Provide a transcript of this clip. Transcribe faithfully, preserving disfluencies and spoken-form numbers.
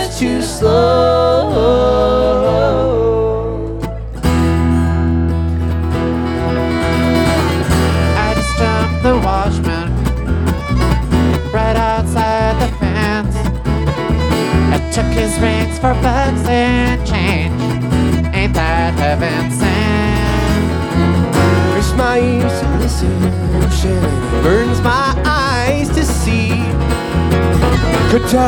too slow. I just jumped the watchman right outside the fence. I took his rings for bucks and change. Ain't that heaven sent? Hurts my ears to listen, and it burns my eyes to see. Could tell